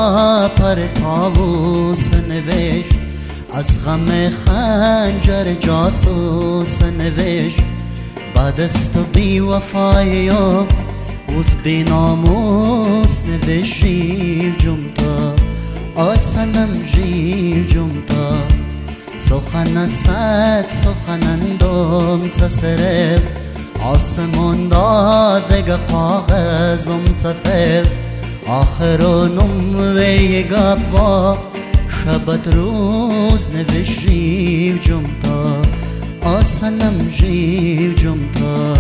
با پر طاووس نوشت، از غم خنجر جاسوس نوشت. بعد از تو بی وفایی و بی ناموس نوشت جیو جمتا، آسنم جیو جمتا. سخن صد سخنندم تسرب، آسمون دادگ کاغذم تفب. آخرونم وی گفا شبت روز نوشت جیو جمتا، آسنم جیو جمتا.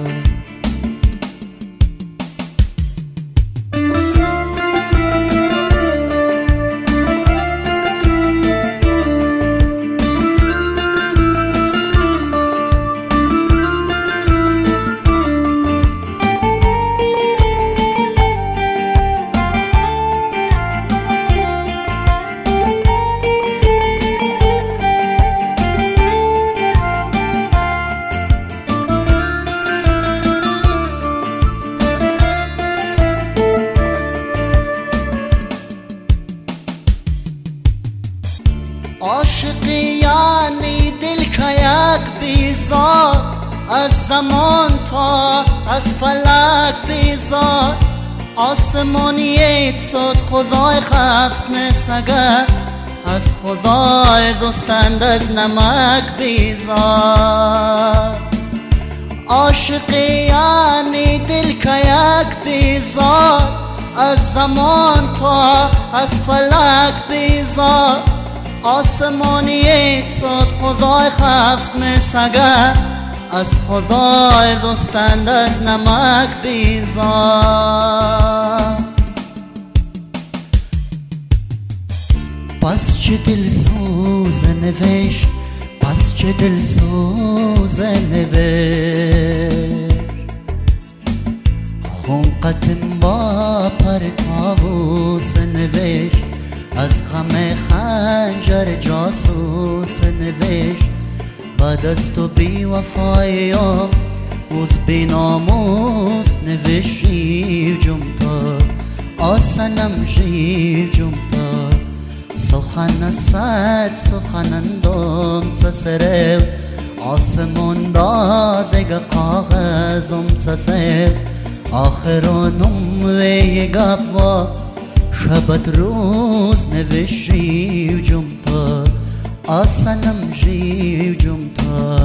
عاشقی یعنی دل که یک بیزار، از زمان تا از فلک بیزار. آسمانیت صد خدای خفت مسگر، از خدای دوستند از نمک بیزار. عاشقی یعنی دل که یک بیزار، از زمان تا از فلک بیزار. آسمانیت صد خدای خفت مسگر، از خدای دوستند از نمک بیزار. پس چه دل سوز نوشت، پس چه دل سوز نوشت. خونقتم با پر طاووس نوشت، از غم خنجر جاسوس نوشت. بعد از تو بی وفایی و بی ناموس نوشت جیو جمتا، آسنم جیو جمتا. سخن صد سخنندم تسرب، آسمون دادگ کاغذم تفب. آخرونم وی گفا شبت روز نوشت جیو جمتا، آسنم جیو جمتا.